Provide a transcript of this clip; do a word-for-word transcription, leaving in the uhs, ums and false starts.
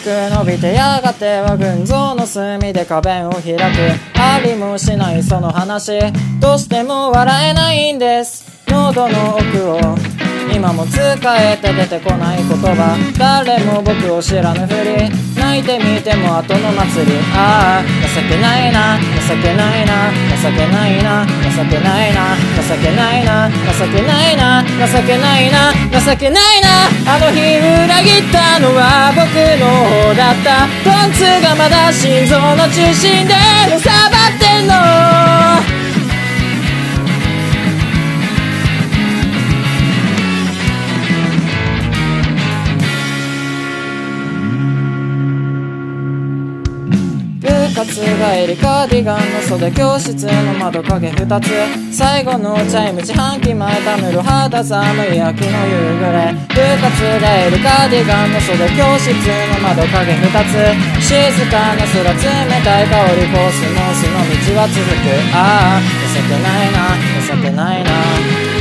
く伸びてやがては群像の隅で花弁を開く。ありもしないその話、どうしても笑えないんです。喉の奥を今も使えて出てこない言葉、誰も僕を知らぬふり、泣いてみても後の祭り。ああ情けないな情けないな情けないな情けないな情けないな情けないな情けないな情けないな。あの日裏切ったのは僕の方だった。トンツがまだ心臓の中心でのさばってんの。部活帰りカーディガンの袖、教室の窓影二つ、最後のチャイム自販機前たむろ肌寒い秋の夕暮れ。部活帰りカーディガンの袖、教室の窓影二つ、静かな空冷たい香り、コスモスの道は続く。ああ情けないな情けないな。